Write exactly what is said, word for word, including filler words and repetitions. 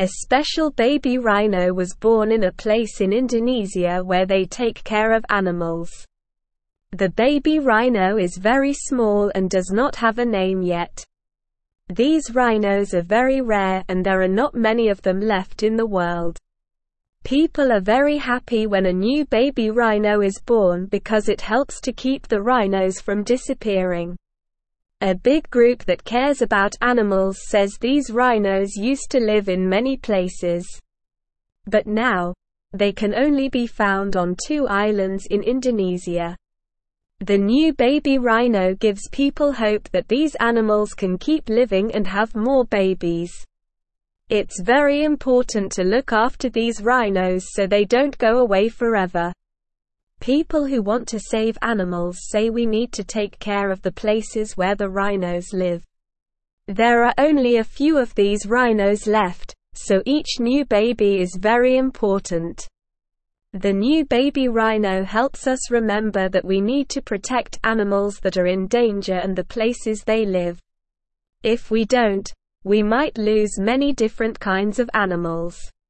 A special baby rhino was born in a place in Indonesia where they take care of animals. The baby rhino is very small and does not have a name yet. These rhinos are very rare and there are not many of them left in the world. People are very happy when a new baby rhino is born because it helps to keep the rhinos from disappearing. A big group that cares about animals says these rhinos used to live in many places. But now, they can only be found on two islands in Indonesia. The new baby rhino gives people hope that these animals can keep living and have more babies. It's very important to look after these rhinos so they don't go away forever. People who want to save animals say we need to take care of the places where the rhinos live. There are only a few of these rhinos left, so each new baby is very important. The new baby rhino helps us remember that we need to protect animals that are in danger and the places they live. If we don't, we might lose many different kinds of animals.